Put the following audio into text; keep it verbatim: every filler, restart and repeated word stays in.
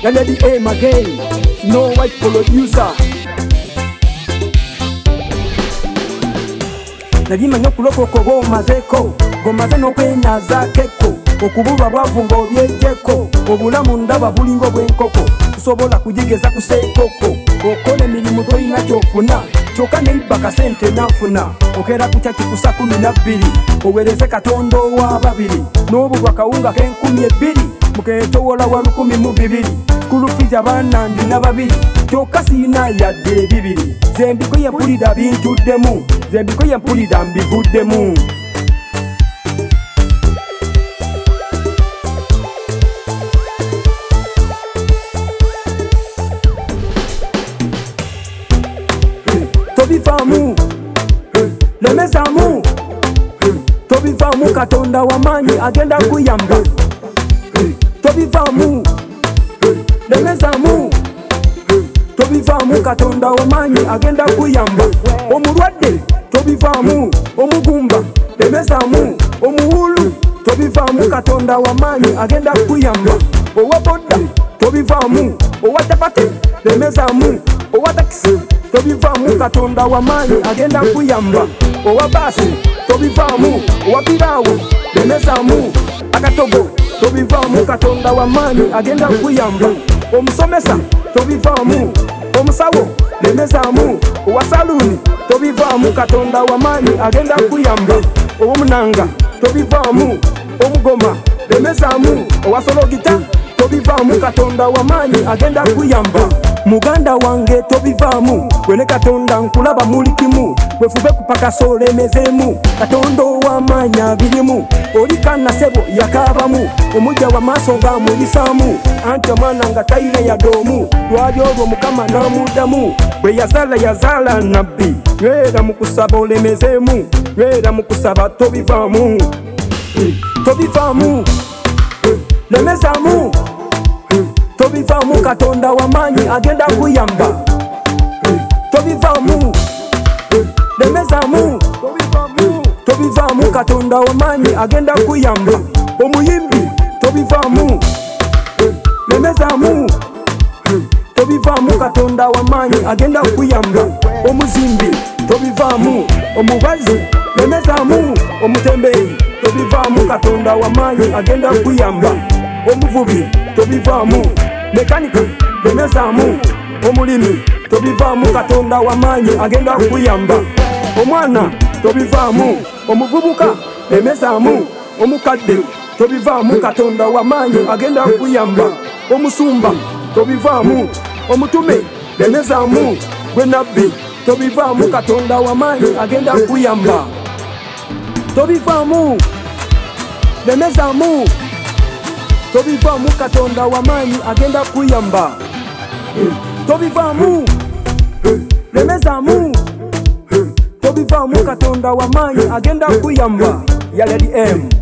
Lady M again, no white producer. Nabimanya okulokoko bw'omazeko, ng'omaze n'okwenyazaakeko, okubulwa bwavu ng'obyejjeko, obulamu ndaba bulingo bw'enkoko, tusobola kujigeza ku seekoko, okola emirimu toyina kyofuna, kyokka neibba kasente nafuna, okeera kutya kikusa kumi na bbiri, owereze Katonda ow'ababiri, n'obulwa kawunga k'enkumi ebbiri, mukeetowola wa lukumi mu bibiri, skulu fees abaana ndina babiri, kyokka siina yadde ebibiri, zembiko ye mpulira bintuddemu, zembiko ye mpulira mbivuddemu. Tobivaamu, lemezaamu, tobivaamu Katonda w'amaanyi agenda kuyamba. Tobivaamu, lemezaamu, tobivaamu Katonda w'amaanyi agenda kuyamba. Omulwadde tobivaamu, omugumba lemezaamu, omuwulu tobivaamu Katonda w'amaanyi agenda kuyamba. Owa boda tobivaamu, owa tapati lemezaamu, owa takisi tobivaamu Katonda w'amaanyi agenda kuyamba. Owa baasi tobivaamu, owa piraawo lemezaamu, akatogo tobivaamu Katonda w'amaanyi agenda kuyamba. Omusomesa tobivaamu, omusawo lemezaamu, owa saluuni tobivaamu Katonda w'amaanyi agenda kuyamba. Owomunanga tobivaamu, omugoma lemezaamu, owa sologita tobivaamu Katonda w'amaanyi agenda kuyamba. Muganda wange tobivaamu, gwene Katonda nkulaba muli kimu, wefube kupakasa olemezeemu, Katonda ow'amaanyi abirimu, oli kana sebo yakaabamu, omujja w'amaaso ng'amulisaamu, anti omwana nga tayina yadoomu, lwali olwo Mukama n'amuddamu, bwe yazaala yazaala nabbi, nywera mu kusaba olemezeemu, nywera mu kusaba tobivaamu. Tobivaamu, lemezaamu, tobivaamu Katonda w'amaanyi agenda kuyamba. Tobivaamu, lemezaamu, tobivaamu Katonda w'amaanyi agenda kuyamba. Omuyimbi tobivaamu, lemezaamu, tobivaamu Katonda w'amaanyi agenda kuyamba. Omuzimbi tobivaamu, omubazi lemezaamu, omutembeeyi tobivaamu Katonda w'amaanyi agenda kuyamba. Omuvubi tobivaamu, mekanika lemezaamu, omulimi tobivaamu Katonda w'amaanyi agenda kuyamba. Omwana tobivaamu, omuvubuka lemezaamu, omukadde tobivaamu Katonda w'amaanyi agenda kuyamba. Omusumba tobivaamu, omutume lemezaamu, gwe nabbi tobivaamu Katonda w'amaanyi agenda kuyamba. Tobivaamu, lemezaamu, tobivaamu Katonda w'amaanyi agenda kuyamba. Tobivaamu, lemezaamu, tobivaamu Katonda w'amaanyi agenda kuyamba. Ya Lady M.